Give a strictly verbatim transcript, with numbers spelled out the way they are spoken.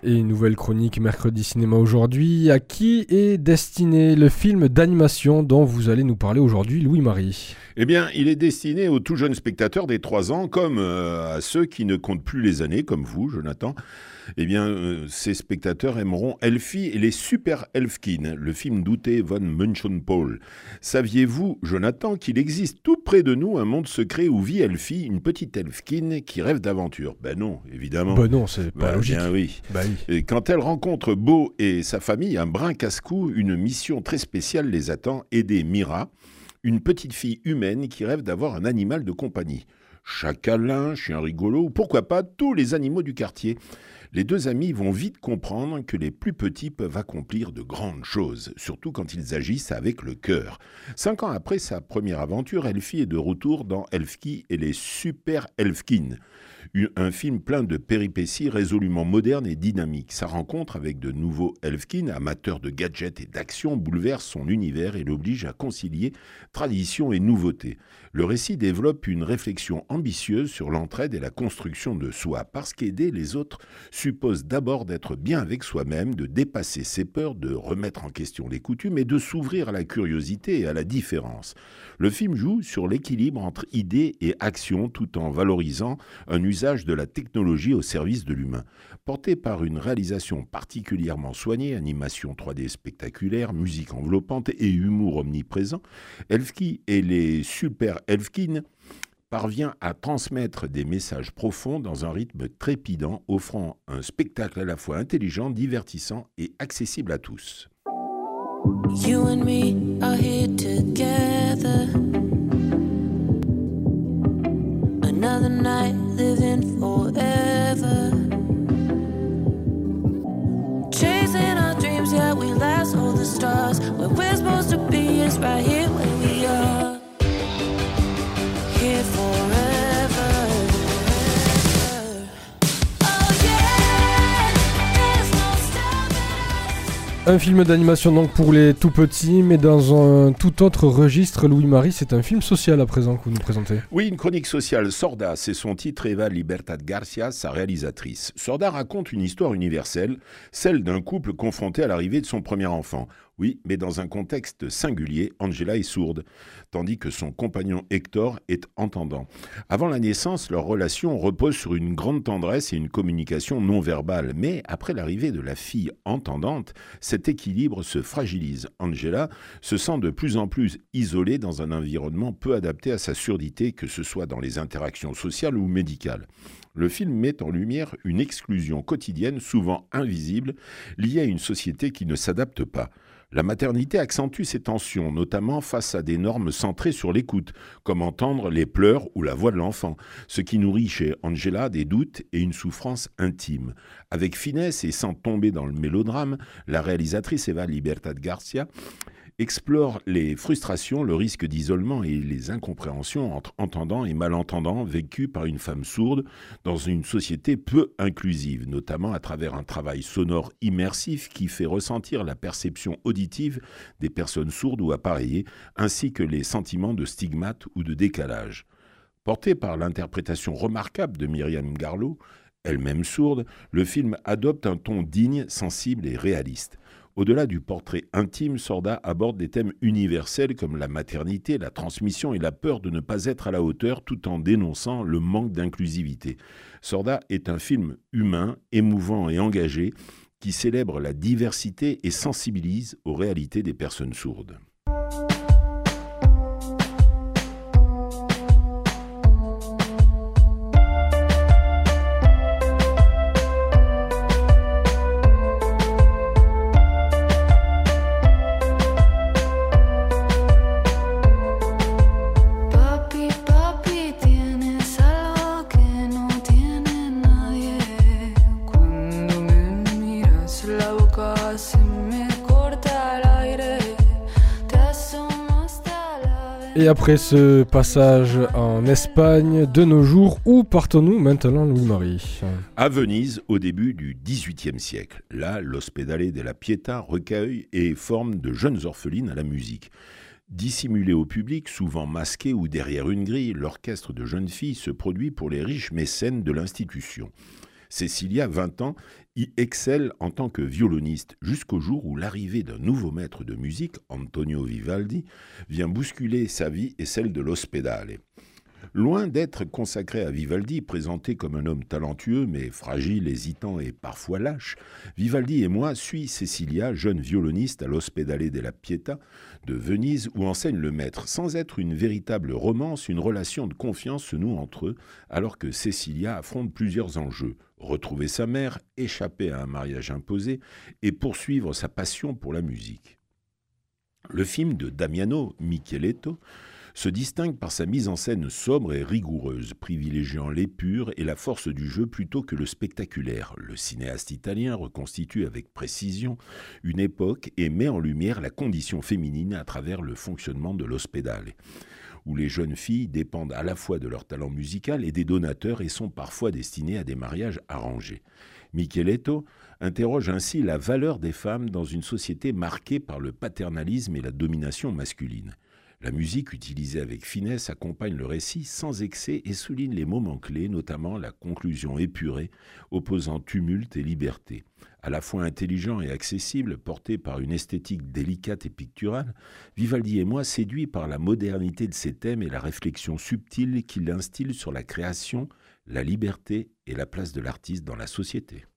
Et une nouvelle chronique Mercredi Cinéma aujourd'hui. À qui est destiné le film d'animation dont vous allez nous parler aujourd'hui, Louis-Marie ? Eh bien, il est destiné aux tout jeunes spectateurs des trois ans, comme euh, à ceux qui ne comptent plus les années, comme vous, Jonathan. Eh bien, euh, ces spectateurs aimeront Elfie et les Super Elfkins, le film d'Ute von Münchenpohl. Saviez-vous, Jonathan, qu'il existe tout près de nous un monde secret où vit Elfie, une petite Elfkin qui rêve d'aventure ? Ben non, évidemment. Ben non, c'est pas ben, logique. Bien oui. Ben oui. Et quand elle rencontre Beau et sa famille, un brin casse-cou, une mission très spéciale les attend, aider Mira, une petite fille humaine qui rêve d'avoir un animal de compagnie. Chat câlin, chien rigolo, ou pourquoi pas tous les animaux du quartier. Les deux amis vont vite comprendre que les plus petits peuvent accomplir de grandes choses, surtout quand ils agissent avec le cœur. Cinq ans après sa première aventure, Elfie est de retour dans Elfie et les Super Elfkins. Un film plein de péripéties résolument moderne et dynamique. Sa rencontre avec de nouveaux Elfkins, amateurs de gadgets et d'action, bouleverse son univers et l'oblige à concilier tradition et nouveauté. Le récit développe une réflexion ambitieuse sur l'entraide et la construction de soi, parce qu'aider les autres suppose d'abord d'être bien avec soi-même, de dépasser ses peurs, de remettre en question les coutumes et de s'ouvrir à la curiosité et à la différence. Le film joue sur l'équilibre entre idées et action tout en valorisant un usage de la technologie au service de l'humain. Porté par une réalisation particulièrement soignée, animation trois D spectaculaire, musique enveloppante et humour omniprésent, Elfie et les Super Elfkins parvient à transmettre des messages profonds dans un rythme trépidant, offrant un spectacle à la fois intelligent, divertissant et accessible à tous. You and me are here together. Another night living forever. Chasing our dreams, yeah, we last all the stars. Where we're supposed to be is right here where we are. Here forever. Un film d'animation donc pour les tout petits, mais dans un tout autre registre. Louis-Marie, c'est un film social à présent que vous nous présentez. Oui, une chronique sociale. Sorda, c'est son titre, Eva Libertad Garcia, sa réalisatrice. Sorda raconte une histoire universelle, celle d'un couple confronté à l'arrivée de son premier enfant. Oui, mais dans un contexte singulier, Angela est sourde, tandis que son compagnon Hector est entendant. Avant la naissance, leur relation repose sur une grande tendresse et une communication non verbale. Mais après l'arrivée de la fille entendante, cet équilibre se fragilise. Angela se sent de plus en plus isolée dans un environnement peu adapté à sa surdité, que ce soit dans les interactions sociales ou médicales. Le film met en lumière une exclusion quotidienne, souvent invisible, liée à une société qui ne s'adapte pas. La maternité accentue ces tensions, notamment face à des normes centrées sur l'écoute, comme entendre les pleurs ou la voix de l'enfant, ce qui nourrit chez Angela des doutes et une souffrance intime. Avec finesse et sans tomber dans le mélodrame, la réalisatrice Eva Libertad Garcia explore les frustrations, le risque d'isolement et les incompréhensions entre entendants et malentendants vécus par une femme sourde dans une société peu inclusive, notamment à travers un travail sonore immersif qui fait ressentir la perception auditive des personnes sourdes ou appareillées, ainsi que les sentiments de stigmate ou de décalage. Porté par l'interprétation remarquable de Myriam Garlow, elle-même sourde, le film adopte un ton digne, sensible et réaliste. Au-delà du portrait intime, Sorda aborde des thèmes universels comme la maternité, la transmission et la peur de ne pas être à la hauteur, tout en dénonçant le manque d'inclusivité. Sorda est un film humain, émouvant et engagé, qui célèbre la diversité et sensibilise aux réalités des personnes sourdes. Et après ce passage en Espagne, de nos jours, où partons-nous maintenant, Louis-Marie ? À Venise, au début du dix-huitième siècle. Là, l'Ospedale della Pietà recueille et forme de jeunes orphelines à la musique. Dissimulé au public, souvent masqué ou derrière une grille, l'orchestre de jeunes filles se produit pour les riches mécènes de l'institution. Cecilia, vingt ans, y excelle en tant que violoniste jusqu'au jour où l'arrivée d'un nouveau maître de musique, Antonio Vivaldi, vient bousculer sa vie et celle de l'Ospedale. Loin d'être consacré à Vivaldi, présenté comme un homme talentueux mais fragile, hésitant et parfois lâche, Vivaldi et moi suit Cecilia, jeune violoniste à l'Ospedale della Pietà de Venise où enseigne le maître. Sans être une véritable romance, une relation de confiance se noue entre eux alors que Cecilia affronte plusieurs enjeux. Retrouver sa mère, échapper à un mariage imposé et poursuivre sa passion pour la musique. Le film de Damiano Micheletto se distingue par sa mise en scène sobre et rigoureuse, privilégiant l'épure et la force du jeu plutôt que le spectaculaire. Le cinéaste italien reconstitue avec précision une époque et met en lumière la condition féminine à travers le fonctionnement de l'Ospedale, où les jeunes filles dépendent à la fois de leur talent musical et des donateurs et sont parfois destinées à des mariages arrangés. Micheletto interroge ainsi la valeur des femmes dans une société marquée par le paternalisme et la domination masculine. La musique utilisée avec finesse accompagne le récit sans excès et souligne les moments clés, notamment la conclusion épurée, opposant tumulte et liberté. À la fois intelligent et accessible, porté par une esthétique délicate et picturale, Vivaldi et moi séduits par la modernité de ses thèmes et la réflexion subtile qu'il instille sur la création, la liberté et la place de l'artiste dans la société.